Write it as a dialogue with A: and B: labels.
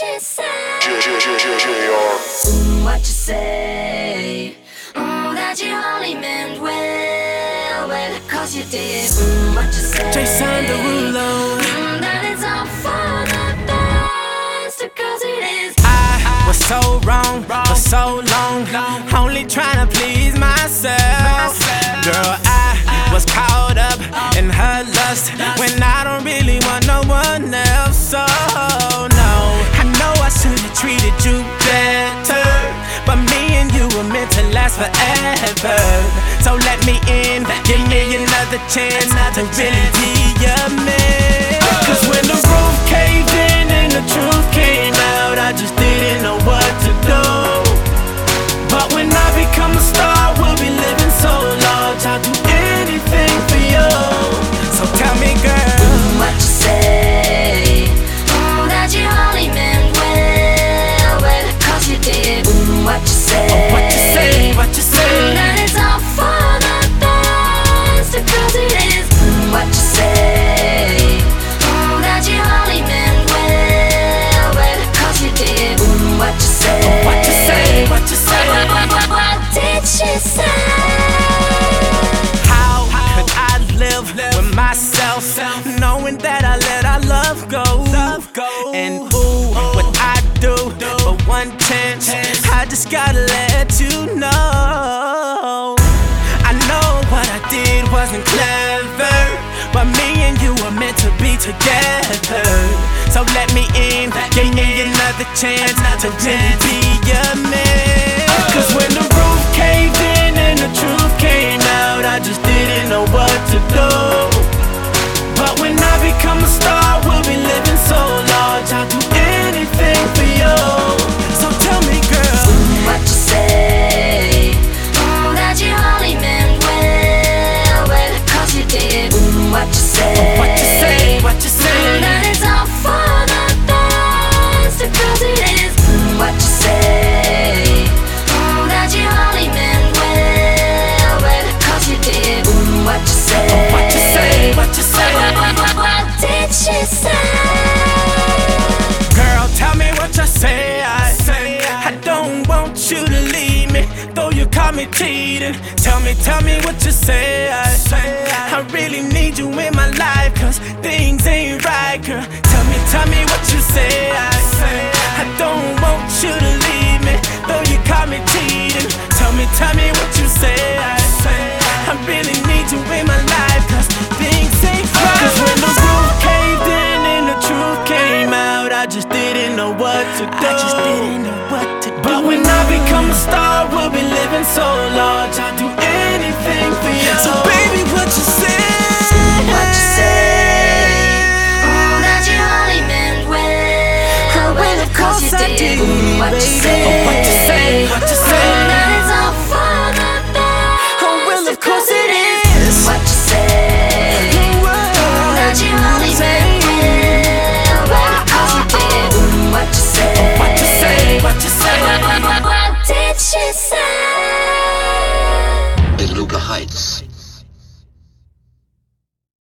A: she say? What you say? That you only meant well, cause you did. What you say?
B: Jason Derulo.
A: That it's all for the best, cause it is.
B: I was so wrong for so long, only trying to please myself. Girl, I was caught up in her lust when I don't really want no one else. So no, I know I should've treated you better, but me and you were meant to last forever. So let me in, give me another chance to really be your man. Cause when the roof caved in and the truth came out, I just didn't know what to do. But when I become a star, we'll be living so large, I'll do anything for you. So tell me, girl,
A: what you say? That you only meant well, cause you did. What you say?
B: what you say, what you say?
A: That it's all for the best, cause it is. What you say? That you only meant well, cause you did. What you say?
B: What you say, what you say?
A: What did she say?
B: How could I live with myself, knowing that I let our love go? And ooh, what I do for one chance, I just gotta let you know. I know what I did wasn't clever, but me and you were meant to be together. So let me in, give me another chance to really be your man. Cause when the roof caved in and the truth came out, I just didn't know what to do. But when I become a star, we'll be living so large, I'll do anything for you. So tell me, girl,
A: what you say? That you only meant well, cause you did. What you say?
B: what you say, what you say?
A: That it's all for the best, cause it is. What you say? That you only meant well, cause you did. What you say?
B: What you say, what you say?
A: What did she say?
B: Girl, tell me what you say. I don't want you to leave me, though you caught me cheating. Tell me what you say. I really need you in my life, cause things ain't right, girl. Tell me what you say. I don't want you to leave me, though you caught me cheating. Tell me what you say. I really need you in my life, cause things ain't right. Cause when the roof caved in and the truth came out, I just didn't know what to do. But when I become a star, we'll be living so large, I'll do anything for you. So baby,